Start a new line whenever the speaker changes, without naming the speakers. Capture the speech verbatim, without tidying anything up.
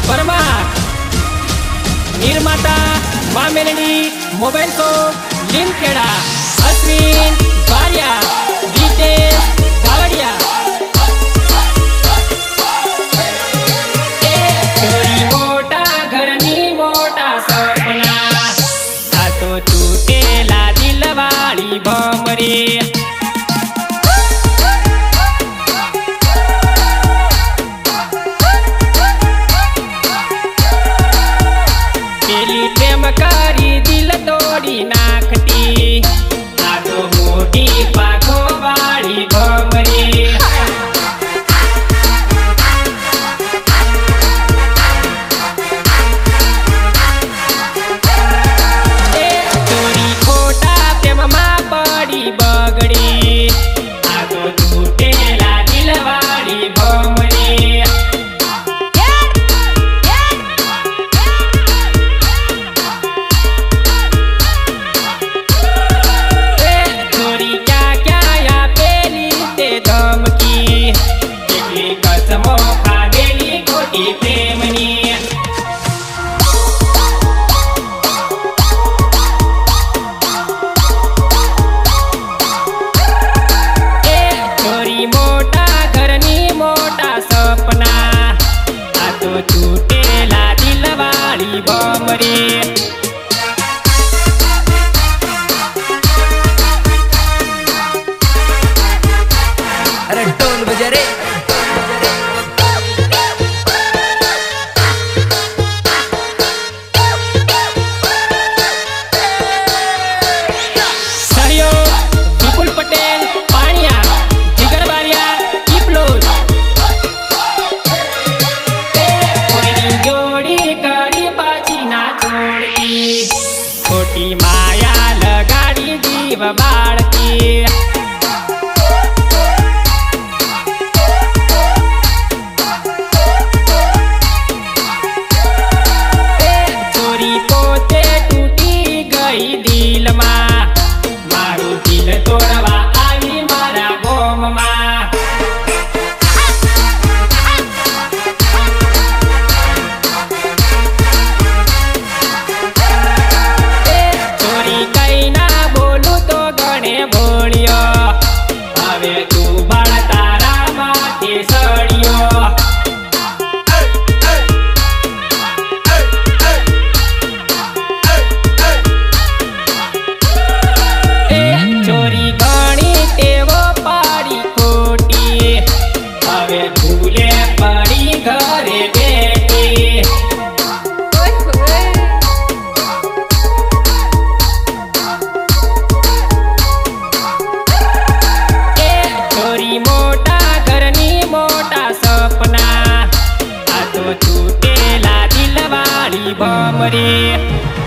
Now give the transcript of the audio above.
परमार। निर्माता माँ melody mobile shop Limkheda. Ashwin Baria Ritesh Gavadiya. छोरी मोटा घरनी मोटा सपना आ तो तूटेला दिलवाड़ी भमरी। पेली प्रेम करी दिल तोड़ी नाखती आ तो मोटी पाखो वाड़ी भमरी। चोरी खोटा प्रेम मां पड़ी बगड़ी आ तो तूटेला दिलवाड़ी भमरी। धमकी एकली कसमो खादेली खोटी प्रेमनी। छोरी मोटा घरनी मोटा सपना आ तो तूटेला दिलवाड़ी भमरी।
अरे ढोल बजा रे।
सहयोग विपुल पटेल पानिया जिगर बारिया इपलोज। जोड़ी करी पाची ना छोड़ी खोटी माया लगाड़ी जीव बाड़की। पोते टूटी गई दिल मां मारू दिल तोड़वा आई मारा गोम मां। छोरी कई ना बोलू तो गणे भोलियो हवे तू बड़ तारा माथे सड़ियो। चोरी घणी टेवो पाड़ी खोटी हवे भूले पड़ी घरे बेटी। छोरी मोटा घरनी मोटा सपना आ तो तूटेला दिलवाड़ी भमरी।